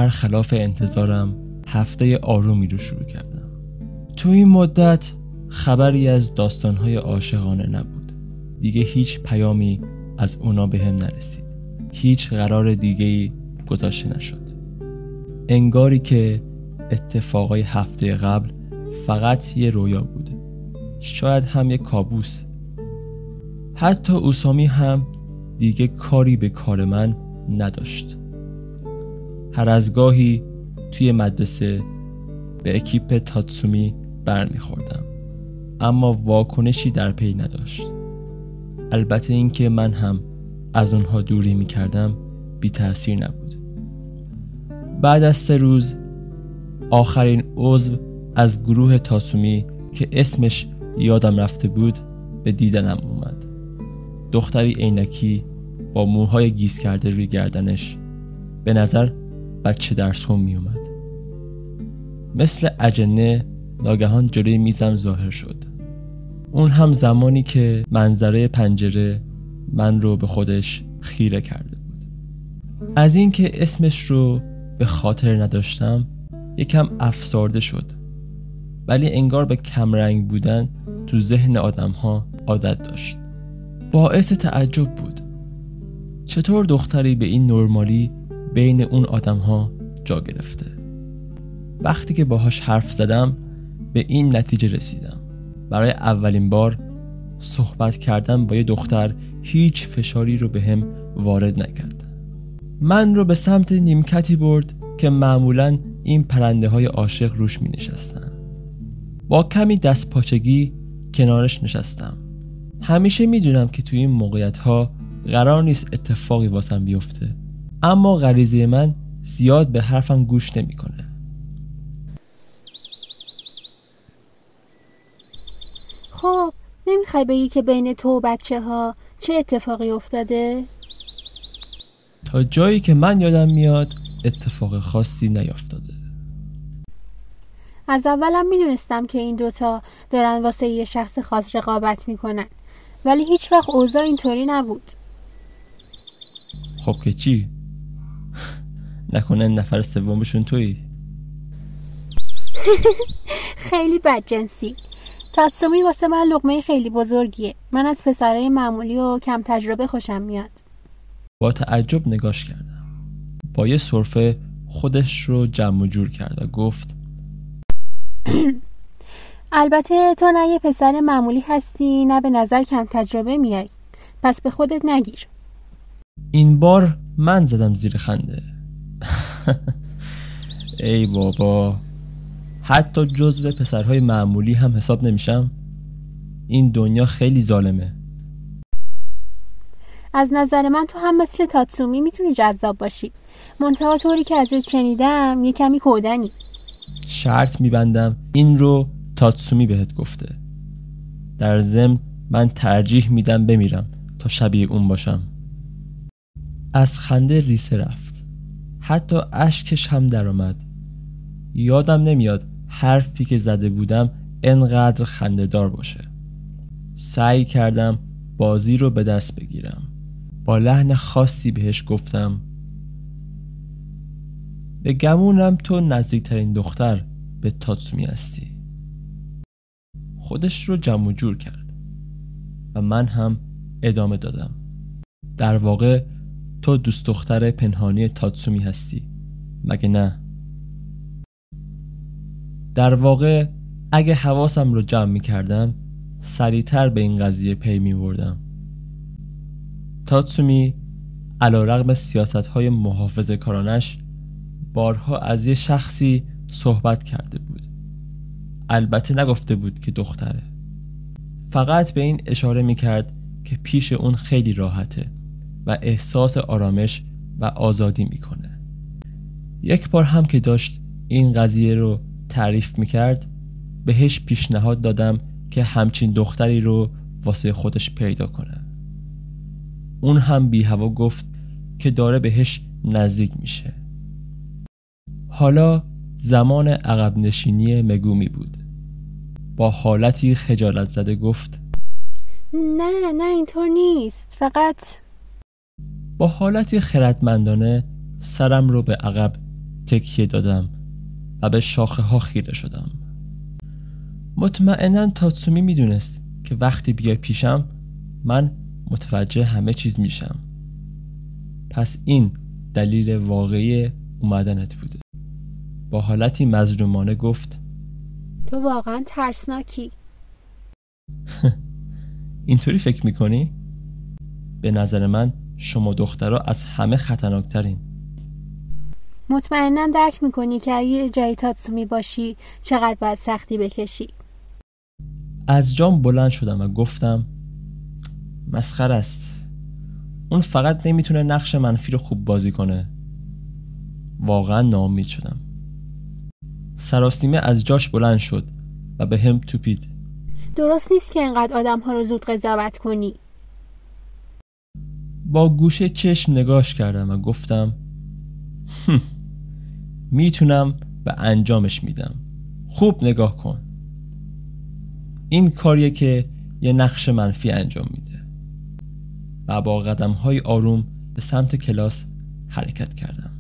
برخلاف انتظارم هفته آرومی رو شروع کردم. تو این مدت خبری از داستان‌های عاشقانه نبود. دیگه هیچ پیامی از اونا بهم نرسید. هیچ قرار دیگه‌ای گذاشته نشد. انگاری که اتفاقای هفته قبل فقط یه رویا بود. شاید هم یه کابوس. حتی اوسامی هم دیگه کاری به کار من نداشت. هر از گاهی توی مدرسه به اکیپ تاتسومی برمیخوردم، اما واکنشی در پی نداشت. البته این که من هم از اونها دوری میکردم بی تأثیر نبود. بعد از 3 روز آخرین عضو از گروه تاتسومی که اسمش یادم رفته بود به دیدنم اومد. دختری عینکی با موهای گیس کرده روی گردنش، به نظر بچه درسخون می اومد. مثل اجنه ناگهان جلوی میزم ظاهر شد. اون هم زمانی که منظره پنجره من رو به خودش خیره کرده بود. از این که اسمش رو به خاطر نداشتم یکم افسرده شد، ولی انگار به کمرنگ بودن تو ذهن آدم ها عادت داشت. باعث تعجب بود چطور دختری به این نرمالی بین اون آدم ها جا گرفته. وقتی که باهاش حرف زدم به این نتیجه رسیدم: برای اولین بار صحبت کردن با یه دختر هیچ فشاری رو بهم وارد نکرد. من رو به سمت نیمکتی برد که معمولاً این پرنده های عاشق روش می نشستن. با کمی دست پاچگی کنارش نشستم. همیشه می دونم که توی این موقعیت ها قرار نیست اتفاقی واسم بیفته، اما غریزه من زیاد به حرفم گوش نمی کنه. خب نمیخوای بگی که بین تو و بچه ها چه اتفاقی افتاده؟ تا جایی که من یادم میاد اتفاق خاصی نیفتاده. از اولم میدونستم که این دوتا دارن واسه یه شخص خاص رقابت میکنن، ولی هیچ وقت اوضاع اینطوری نبود. خب که چی؟ نکنه نفر سومشون تویی؟ خیلی بدجنسی. تاتسومی واسه من لقمه خیلی بزرگیه. من از پسرای معمولی و کم تجربه خوشم میاد. با تعجب نگاش کردم. با یه سرفه خودش رو جمع و جور کرد و گفت: البته تو نه یه پسر معمولی هستی نه به نظر کم تجربه میای، پس به خودت نگیر. این بار من زدم زیر خنده. ای بابا، حتی جزو پسرهای معمولی هم حساب نمیشم؟ این دنیا خیلی ظالمه. از نظر من تو هم مثل تاتسومی میتونی جذاب باشی، منتها طوری که ازت شنیدم یه کمی کودنی. شرط میبندم این رو تاتسومی بهت گفته. در ضمن من ترجیح میدم بمیرم تا شبیه اون باشم. از خنده ریسه رفت. حتی اشکش هم در آمد. یادم نمیاد حرفی که زده بودم انقدر خنده دار باشه. سعی کردم بازی رو به دست بگیرم. با لحن خاصی بهش گفتم: به گمونم تو نزدیکترین دختر به تاتسومی هستی. خودش رو جمع و جور کرد و من هم ادامه دادم: در واقع تو دوست دختر پنهانی تاتسومی هستی، مگه نه؟ در واقع اگه حواسم رو جمع می کردم سریعتر به این قضیه پی می بردم. تاتسومی علیرغم سیاست‌های محافظه‌کارانش بارها از یه شخصی صحبت کرده بود. البته نگفته بود که دختره. فقط به این اشاره می کرد که پیش اون خیلی راحته و احساس آرامش و آزادی می کنه. یک بار هم که داشت این قضیه رو تعریف می کرد بهش پیشنهاد دادم که همچین دختری رو واسه خودش پیدا کنه. اون هم بی هوا گفت که داره بهش نزدیک میشه. حالا زمان عقب نشینی مگومی بود. با حالتی خجالت زده گفت: نه اینطور نیست، فقط. با حالتی خردمندانه سرم رو به عقب تکیه دادم و به شاخه ها خیره شدم. مطمئناً تاتسومی میدونست که وقتی بیای پیشم من متوجه همه چیز میشم. پس این دلیل واقعی اومدنت بوده. با حالتی مظلومانه گفت تو واقعا ترسناکی. اینطوری فکر میکنی؟ به نظر من شما دخترها از همه خطرناکترین. مطمئنا درک میکنی که اگه جای تاتسومی باشی چقدر باید سختی بکشی. از جام بلند شدم و گفتم مسخره است. اون فقط نمیتونه نقش منفی رو خوب بازی کنه. واقعا ناامید شدم. سراسیمه از جاش بلند شد و به هم توپید. درست نیست که انقدر آدم ها رو زود قضاوت کنی. با گوشه چشم نگاش کردم و گفتم میتونم و انجامش میدم. خوب نگاه کن. این کاریه که یه نقش منفی انجام میده. و با قدم‌های آروم به سمت کلاس حرکت کردم.